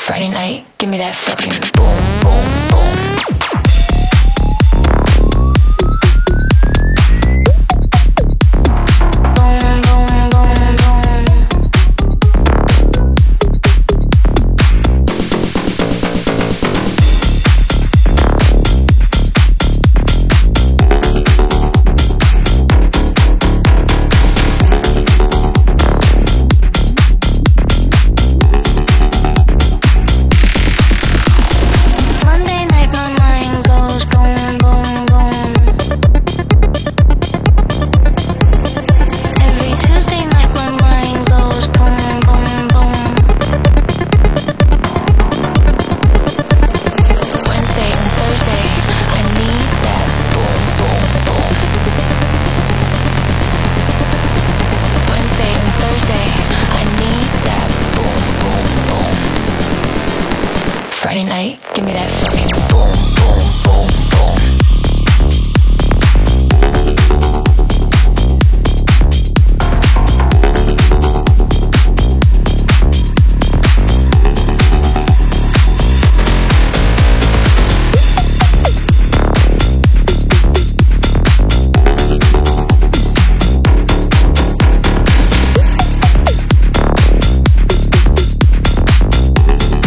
Friday night, give me that fucking boom, boom, boom. Friday night, give me that fucking boom, boom, boom, boom.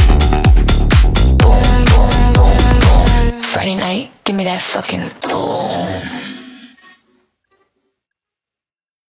Friday night, give me that fucking boom.